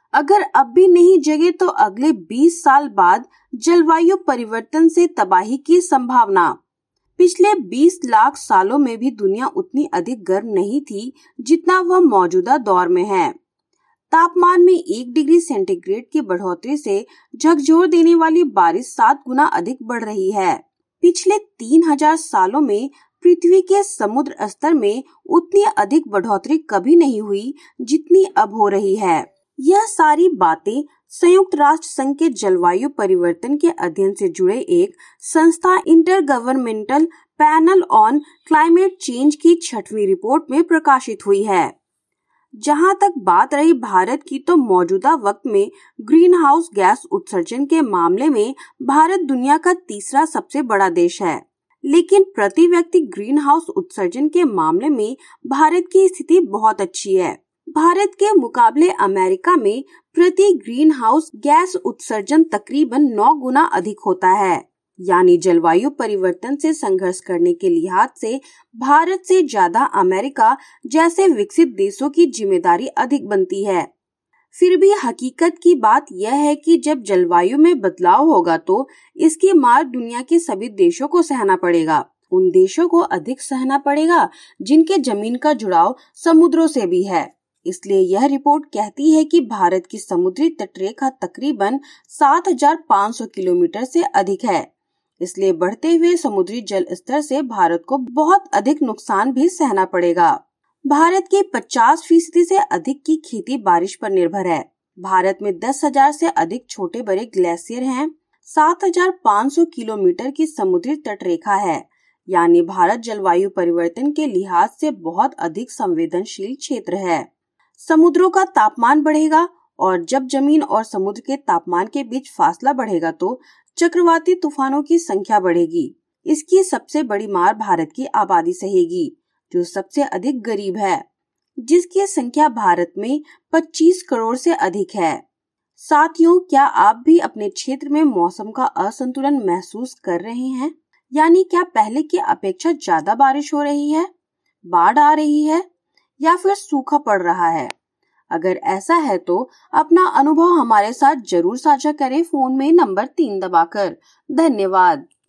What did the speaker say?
अगर अब भी नहीं जगे तो अगले 20 साल बाद जलवायु परिवर्तन से तबाही की संभावना। पिछले 20 लाख सालों में भी दुनिया उतनी अधिक गर्म नहीं थी जितना वह मौजूदा दौर में है। तापमान में 1 डिग्री सेंटीग्रेड की बढ़ोतरी से झकझोर देने वाली बारिश 7 गुना अधिक बढ़ रही है। पिछले 3000 सालों में पृथ्वी के समुद्र स्तर में उतनी अधिक बढ़ोतरी कभी नहीं हुई जितनी अब हो रही है। यह सारी बातें संयुक्त राष्ट्र संघ के जलवायु परिवर्तन के अध्ययन से जुड़े एक संस्था intergovernmental panel on climate change की 6वीं रिपोर्ट में प्रकाशित हुई है। जहां तक बात रही भारत की, तो मौजूदा वक्त में ग्रीन हाउस गैस उत्सर्जन के मामले में भारत दुनिया का तीसरा सबसे बड़ा देश है, लेकिन प्रति व्यक्ति ग्रीन हाउस उत्सर्जन के मामले में भारत की स्थिति बहुत अच्छी है। भारत के मुकाबले अमेरिका में प्रति ग्रीन हाउस गैस उत्सर्जन तकरीबन 9 गुना अधिक होता है। यानी जलवायु परिवर्तन से संघर्ष करने के लिहाज से भारत से ज्यादा अमेरिका जैसे विकसित देशों की जिम्मेदारी अधिक बनती है। फिर भी हकीकत की बात यह है कि जब जलवायु में बदलाव होगा तो इसकी मार दुनिया के सभी देशों को सहना पड़ेगा। उन देशों को अधिक सहना पड़ेगा जिनके जमीन का जुड़ाव समुद्रों से भी है। इसलिए यह रिपोर्ट कहती है कि भारत की समुद्री तटरेखा तकरीबन 7500 किलोमीटर से अधिक है। इसलिए बढ़ते हुए समुद्री जल स्तर से भारत को बहुत अधिक नुकसान भी सहना पड़ेगा। भारत की 50% से अधिक की खेती बारिश पर निर्भर है। भारत में 10,000 से अधिक छोटे बड़े ग्लेशियर हैं। 7,500 किलोमीटर की समुद्री तटरेखा है। यानी भारत जलवायु परिवर्तन के लिहाज से बहुत अधिक संवेदनशील क्षेत्र है। समुद्रों का तापमान बढ़ेगा और जब जमीन और समुद्र के तापमान के बीच फासला बढ़ेगा तो चक्रवाती तूफानों की संख्या बढ़ेगी। इसकी सबसे बड़ी मार भारत की आबादी सहेगी, जो सबसे अधिक गरीब है, जिसकी संख्या भारत में 25 करोड़ से अधिक है। साथियों, क्या आप भी अपने क्षेत्र में मौसम का असंतुलन महसूस कर रहे हैं? यानी क्या पहले की अपेक्षा ज्यादा बारिश हो रही है, बाढ़ आ रही है या फिर सूखा पड़ रहा है? अगर ऐसा है तो अपना अनुभव हमारे साथ जरूर साझा करें फोन में नंबर 3 दबाकर। धन्यवाद।